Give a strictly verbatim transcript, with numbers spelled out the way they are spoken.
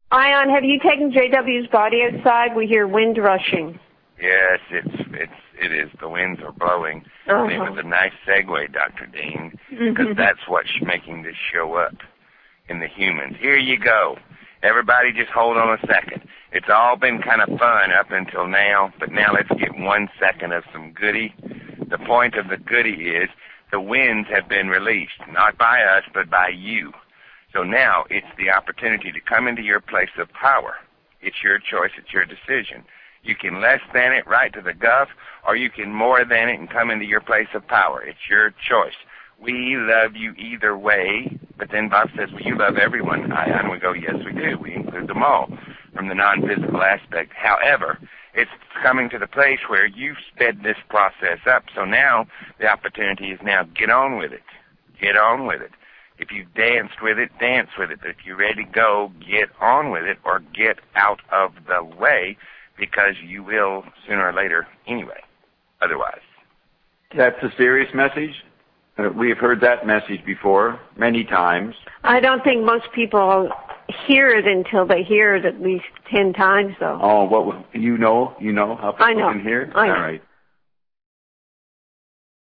Ion, have you taken J W's body outside? We hear wind rushing. Yes, it's it's it is. The winds are blowing. Uh-huh. And it was a nice segue, Doctor Dean, because Mm-hmm. that's what's making this show up in the humans. Here you go. Everybody just hold on a second. It's all been kind of fun up until now, but now let's get one second of some goody. The point of the goody is the winds have been released, not by us, but by you. So now it's the opportunity to come into your place of power. It's your choice. It's your decision. You can less than it right to the guff, or you can more than it and come into your place of power. It's your choice. We love you either way, but then Bob says, well, you love everyone. I, and we go, yes, we do. We include them all from the non-physical aspect. However, it's coming to the place where you've sped this process up. So now the opportunity is now get on with it. Get on with it. If you've danced with it, dance with it. If you're ready to go, get on with it or get out of the way, because you will sooner or later anyway, otherwise. That's a serious message. Uh, we have heard that message before, many times. I don't think most people hear it until they hear it at least ten times, though. Oh, what you know? You know how people I know. can hear? I know. All right.